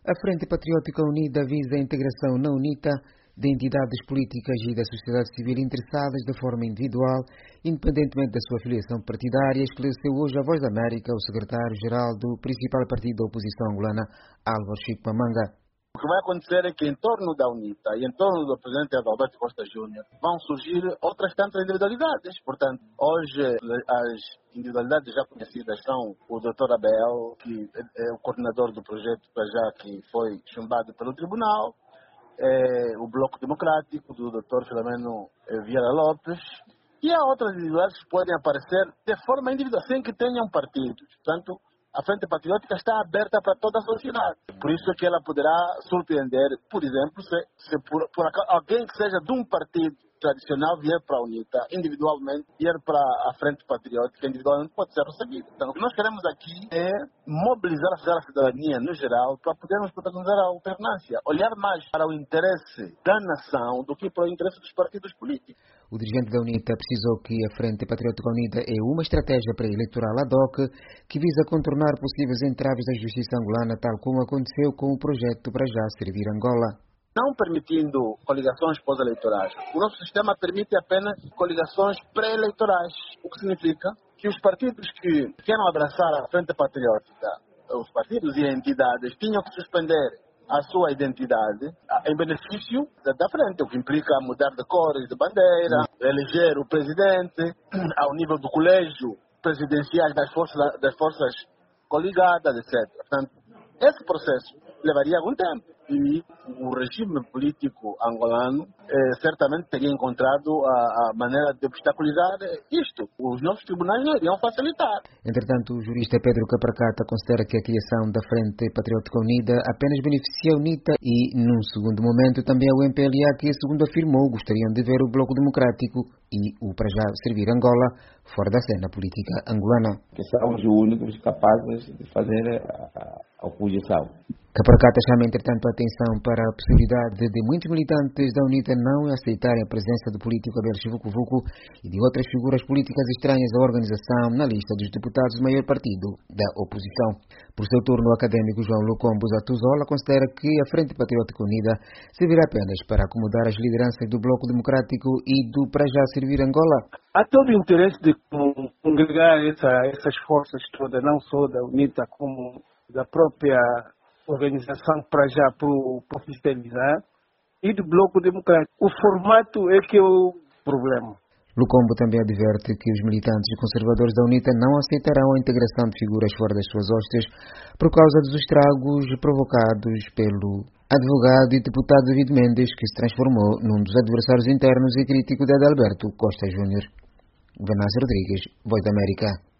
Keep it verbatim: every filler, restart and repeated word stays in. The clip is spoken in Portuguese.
A Frente Patriótica Unida visa a integração na UNITA de entidades políticas e da sociedade civil interessadas de forma individual, independentemente da sua filiação partidária, esclareceu hoje a Voz da América o secretário-geral do principal partido da oposição angolana, Álvaro Chico Pamanga. O que vai acontecer é que em torno da UNITA e em torno do presidente Adalberto Costa Júnior vão surgir outras tantas individualidades. Portanto, hoje as individualidades já conhecidas são o doutor Abel, que é o coordenador do projeto para já que foi chumbado pelo tribunal, é o Bloco Democrático do doutor Filomeno Vieira Lopes, e há outras individualidades que podem aparecer de forma individual, sem que tenham partidos. Portanto, a Frente Patriótica está aberta para toda a sociedade. Por isso é que ela poderá surpreender, por exemplo, se, se por, por alguém que seja de um partido tradicional vier para a UNITA individualmente, vier para a Frente Patriótica individualmente, pode ser recebido. Então, o que nós queremos aqui é mobilizar a cidadania no geral para podermos protagonizar a alternância, olhar mais para o interesse da nação do que para o interesse dos partidos políticos. O dirigente da UNITA precisou que a Frente Patriótica Unida é uma estratégia pré-eleitoral ad hoc que visa contornar possíveis entraves da justiça angolana, tal como aconteceu com o projeto para já servir Angola. Não permitindo coligações pós-eleitorais. O nosso sistema permite apenas coligações pré-eleitorais, o que significa que os partidos que queiram abraçar a Frente Patriótica, os partidos e entidades, tinham que suspender a sua identidade em benefício da frente, o que implica mudar de cores de bandeira, eleger o presidente ao nível do colégio presidenciais das forças, das forças coligadas, etcétera. Portanto, esse processo levaria algum tempo. E o regime político angolano eh, certamente teria encontrado a, a maneira de obstaculizar isto. Os nossos tribunais não iriam facilitar. Entretanto, o jurista Pedro Capracata considera que a criação da Frente Patriótica Unida apenas beneficia a UNITA e, num segundo momento, também a U M P L A, que, segundo afirmou, gostariam de ver o Bloco Democrático e o para já servir Angola fora da cena política angolana. Que são os únicos capazes de fazer a, a oposição. Capracata chama, entretanto, a atenção para a possibilidade de muitos militantes da UNITA não aceitarem a presença do político Abel Chivucovuco e de outras figuras políticas estranhas à organização na lista dos deputados do maior partido da oposição. Por seu turno, o académico João Lucombo Zatuzola considera que a Frente Patriótica Unida servirá apenas para acomodar as lideranças do Bloco Democrático e do para já servir Angola. Há todo o interesse de congregar essa, essas forças todas, não só da UNITA como da própria organização para já para oficializar e do Bloco Democrático. O formato é que é o problema. Lucombo também adverte que os militantes conservadores da UNITA não aceitarão a integração de figuras fora das suas hostes por causa dos estragos provocados pelo advogado e deputado David Mendes, que se transformou num dos adversários internos e crítico de Adalberto Costa Júnior. Venâncio Rodrigues, Voz da América.